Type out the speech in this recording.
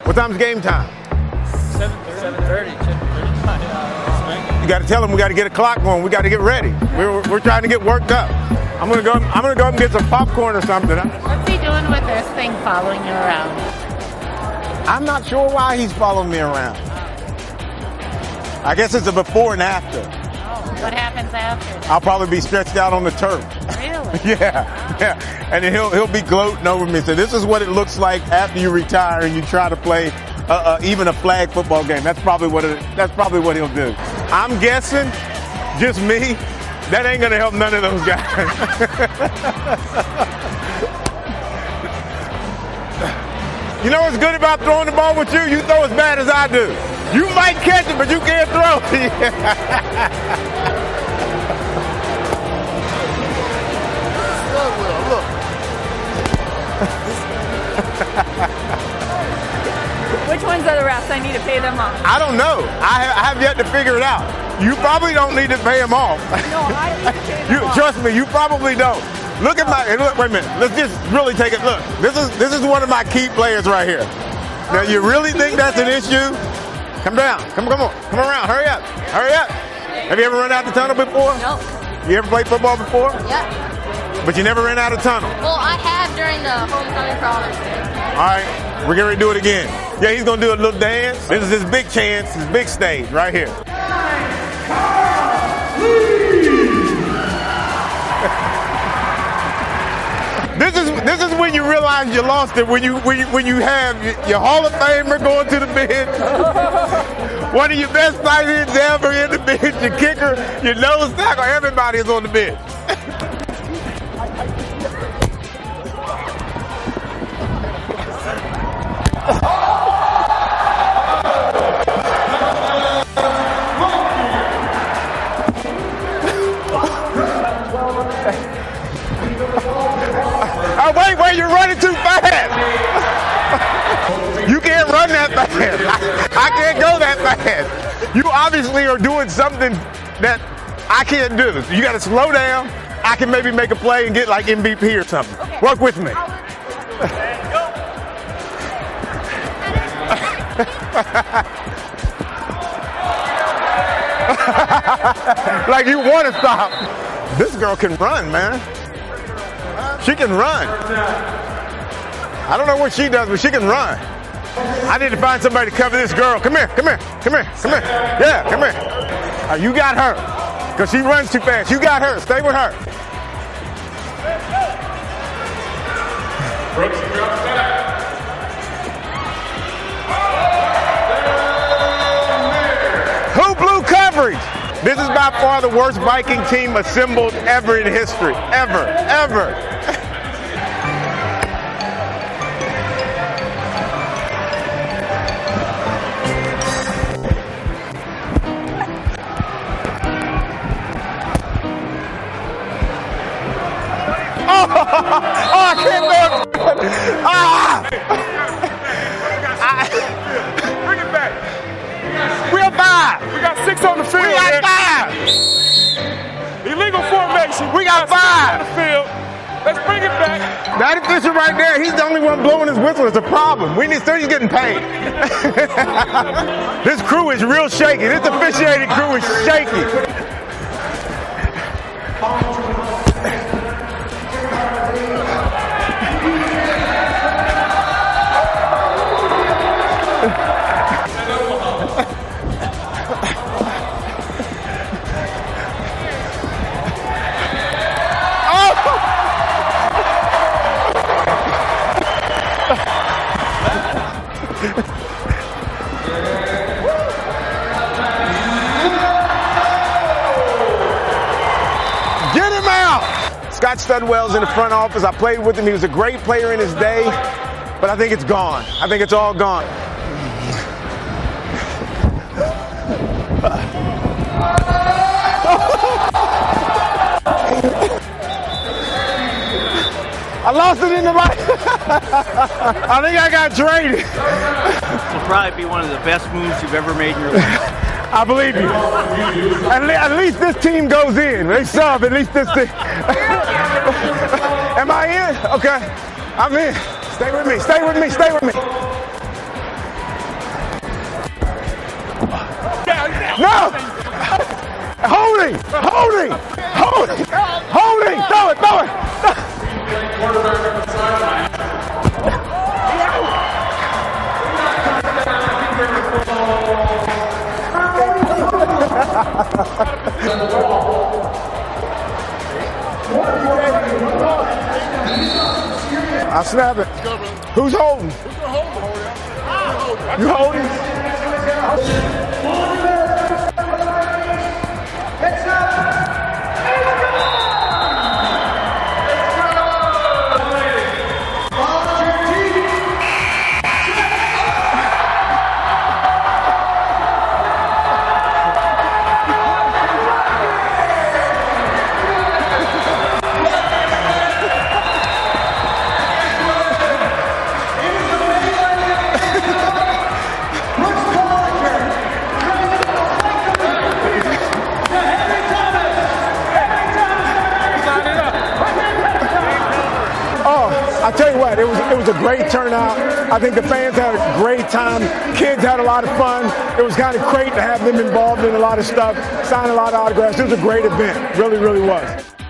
What time's game time? 7:30. You got to tell them we got to get a clock going. We got to get ready. We're trying to get worked up. I'm gonna go up and get some popcorn or something. What's he doing with this thing following you around? I'm not sure why he's following me around. I guess it's a before and after. Oh, what happens after? I'll probably be stretched out on the turf. Really? Yeah. And then he'll be gloating over me. So this is what it looks like after you retire and you try to play even a flag football game. That's probably what he'll do. I'm guessing, just me, that ain't gonna help none of those guys. You know what's good about throwing the ball with you? You throw as bad as I do. You might catch it, but you can't throw it. Which ones are the refs? I need to pay them off. I don't know. I have yet to figure it out. You probably don't need to pay them off. No, I need to pay them off. Trust me, you probably don't. Look at wait a minute. Let's just really take it. Look, this is one of my key players right here. Now, you really think that's an issue? Come down. Come on. Come around. Hurry up. Have you ever run out the tunnel before? No. You ever played football before? Yeah. But you never ran out of tunnel? Well, I have during the homecoming for Father's Day. All right. We're getting ready to do it again. Yeah, he's going to do a little dance. This is his big chance, his big stage right here. This is when you realize you lost it. When you have your Hall of Famer going to the bench, one of your best tight ends ever in the bench, your kicker, your nose tackle, everybody is on the bench. Wait, you're running too fast. You can't run that fast. I can't go that fast. You obviously are doing something that I can't do. You got to slow down. I can maybe make a play and get like MVP or something. Okay. Work with me. Like you want to stop. This girl can run, man. She can run. I don't know what she does, but she can run. I need to find somebody to cover this girl. Come here. Yeah, come here. You got her. Because she runs too fast. You got her. Stay with her. Who blew coverage? This is by far the worst Viking team assembled ever in history. Ever. I can't go. Bring it back. We are 5. We got 6 on the field. We got 5. Illegal formation. We got 5 on the field. Let's bring it back. That official right there, he's the only one blowing his whistle. It's a problem. He's getting paid. This crew is real shaky. This officiating crew is shaky. Get him out! Scott Studwell's in the front office. I played with him. He was a great player in his day, but I think it's gone. I think it's all gone. I lost it in the light. I think I got traded. This will probably be one of the best moves you've ever made in your life. I believe you. At least this team goes in. They sub. At least this team. Am I in? Okay. I'm in. Stay with me. Oh! Holding! Holding! Holding! Holding! Throw it! Throw I snap it. Who's holding? You holding? I tell you what, it was a great turnout. I think the fans had a great time. Kids had a lot of fun. It was kind of great to have them involved in a lot of stuff, sign a lot of autographs. It was a great event. Really, really was.